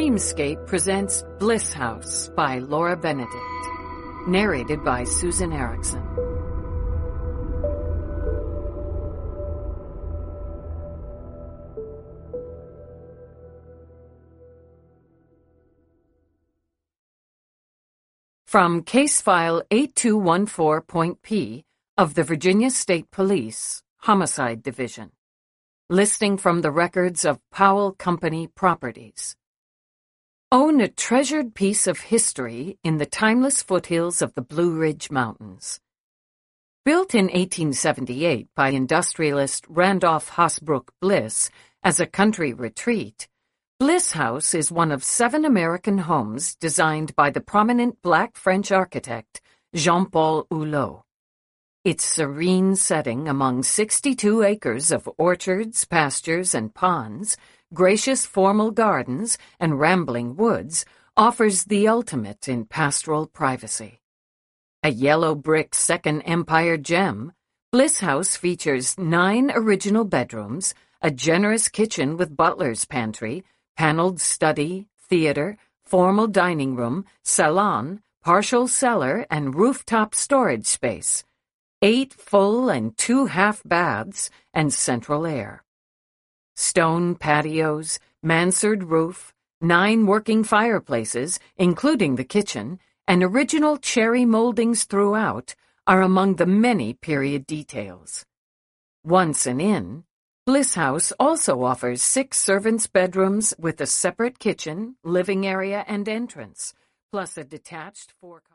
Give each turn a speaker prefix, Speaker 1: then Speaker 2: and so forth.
Speaker 1: Dreamscape presents Bliss House by Laura Benedict, narrated by Susan Erickson. From Case File 8214.P of the Virginia State Police, Homicide Division. Listing from the records of Powell Company Properties. Own a treasured piece of history in the timeless foothills of the Blue Ridge Mountains. Built in 1878 by industrialist Randolph Hasbrouck Bliss as a country retreat, Bliss House is one of 7 American homes designed by the prominent Black French architect Jean-Paul Hulot. Its serene setting among 62 acres of orchards, pastures, and ponds, gracious formal gardens, and rambling woods offers the ultimate in pastoral privacy. A yellow brick Second Empire gem, Bliss House features 9 original bedrooms, a generous kitchen with butler's pantry, paneled study, theater, formal dining room, salon, partial cellar, and rooftop storage space, 8 full and 2 half baths, and central air. Stone patios, mansard roof, 9 working fireplaces, including the kitchen, and original cherry moldings throughout are among the many period details. Once an inn, Bliss House also offers 6 servants' bedrooms with a separate kitchen, living area, and entrance, plus a detached 4-car